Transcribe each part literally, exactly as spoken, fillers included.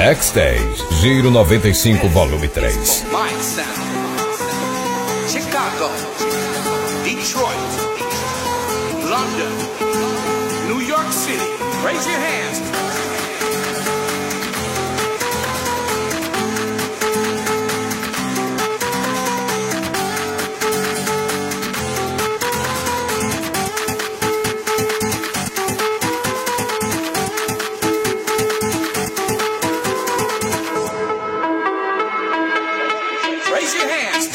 Backstage, Giro noventa e cinco, volume três. Chicago, Detroit, London, New York City. Raise your hands. Raise your hands.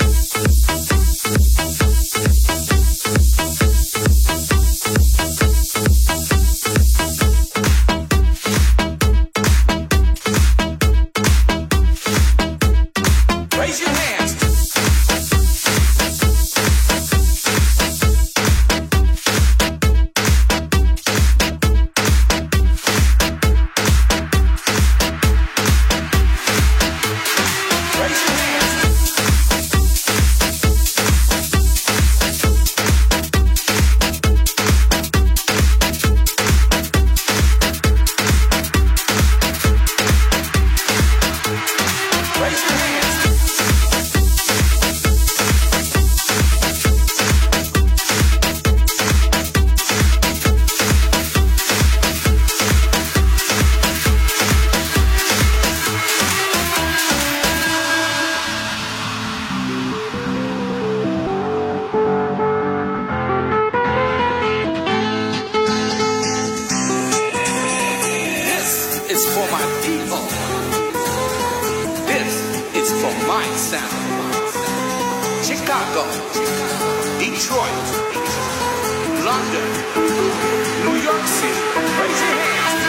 Raise your hands. Raise your hands. Raise your hands. This is for my people. This is for my sound. Chicago, Detroit, London, New York City. Raise your hands.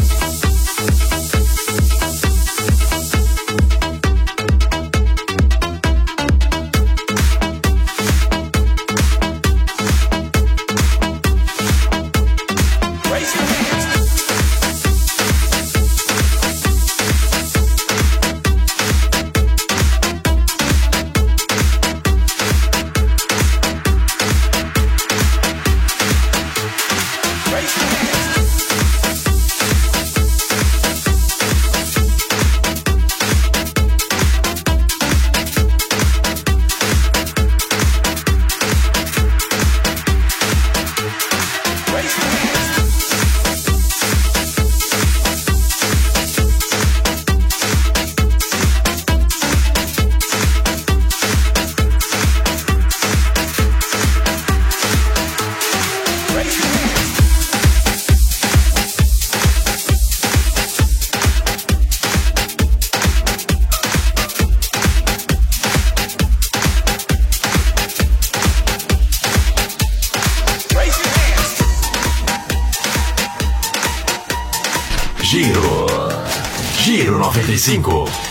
Raise your hands. Raise your hands. Raise your hands. Raise your hands. Raise your hands. Giro, Giro noventa e cinco.